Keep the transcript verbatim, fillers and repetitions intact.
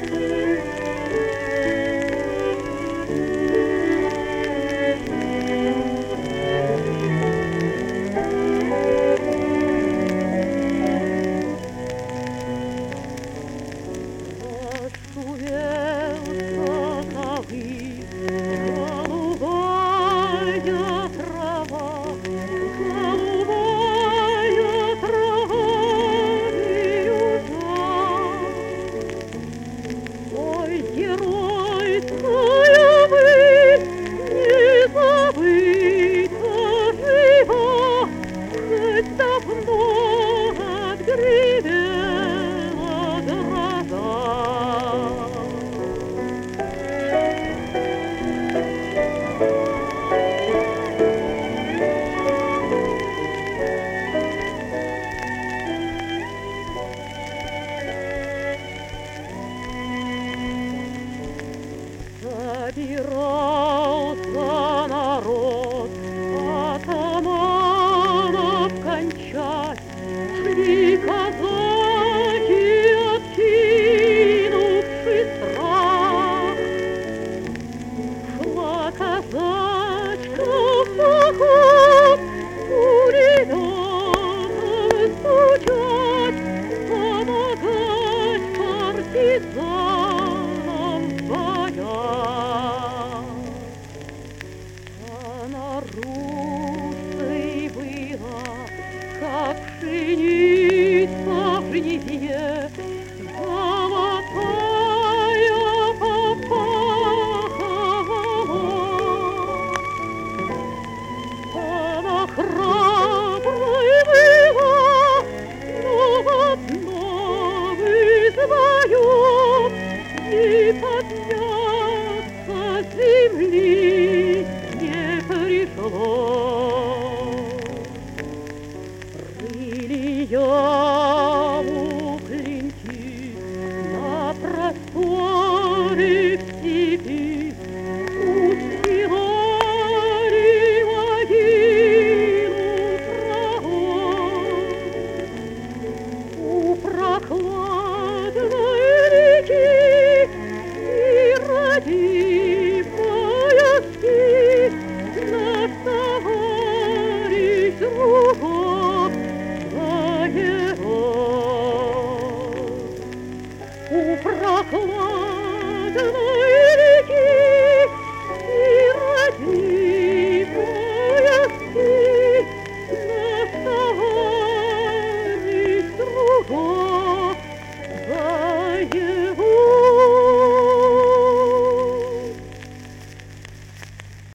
Собирался народ атаманов кончать, шли казаки, откинувши страх. Шла казачка в поход, пулеметом стучать, помогать партизанам в боях. Она русской была, как пшеница в жнивье, золотая попахивала. Она храброй была, но в одном из боев не подняться с земли не пришлось. Рыли яму клинки на просторе в степи, устилали могилу травой. У прохладной реки и родимая степь наш товарищ другом загерой. У прохладной